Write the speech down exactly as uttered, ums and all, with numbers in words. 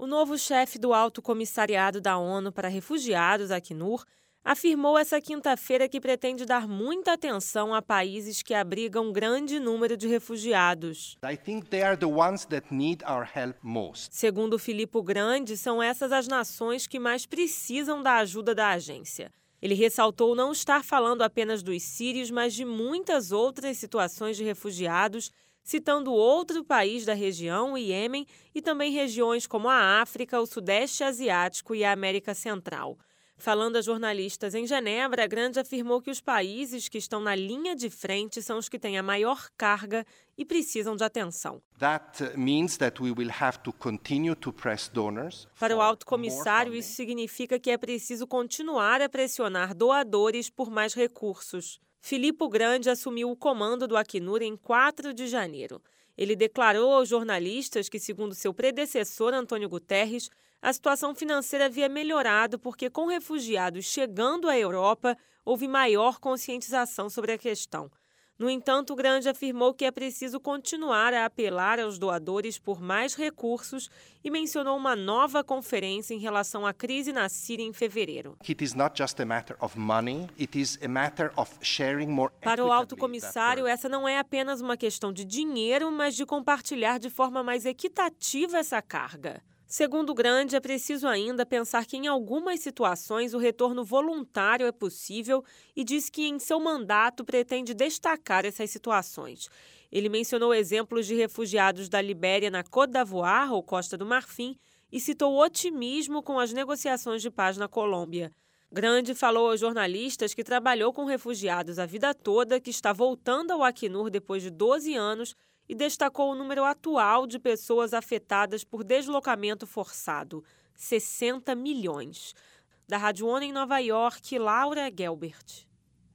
O novo chefe do Alto Comissariado da ONU para Refugiados, Acnur, afirmou essa quinta-feira que pretende dar muita atenção a países que abrigam grande número de refugiados. I think they are the ones that need our help most. Segundo Filippo Grandi, são essas as nações que mais precisam da ajuda da agência. Ele ressaltou não estar falando apenas dos sírios, mas de muitas outras situações de refugiados, citando outro país da região, o Iêmen, e também regiões como a África, o Sudeste Asiático e a América Central. Falando a jornalistas em Genebra, Grandi afirmou que os países que estão na linha de frente são os que têm a maior carga e precisam de atenção. That means that we will have to continue to press donors. Para o alto comissário, isso significa que é preciso continuar a pressionar doadores por mais recursos. Filippo Grandi assumiu o comando do Acnur em quatro de janeiro. Ele declarou aos jornalistas que, segundo seu predecessor, Antônio Guterres, a situação financeira havia melhorado porque, com refugiados chegando à Europa, houve maior conscientização sobre a questão. No entanto, Grandi afirmou que é preciso continuar a apelar aos doadores por mais recursos e mencionou uma nova conferência em relação à crise na Síria em fevereiro. It is not just a matter of money, it is a matter of sharing more. Para o alto comissário, essa não é apenas uma questão de dinheiro, mas de compartilhar de forma mais equitativa essa carga. Segundo Grandi, é preciso ainda pensar que em algumas situações o retorno voluntário é possível e diz que em seu mandato pretende destacar essas situações. Ele mencionou exemplos de refugiados da Libéria na Côte d'Ivoire, ou Costa do Marfim, e citou otimismo com as negociações de paz na Colômbia. Grandi falou aos jornalistas que trabalhou com refugiados a vida toda, que está voltando ao Acnur depois de doze anos, e destacou o número atual de pessoas afetadas por deslocamento forçado, sessenta milhões. Da Rádio ONU em Nova York, Laura Gelbert.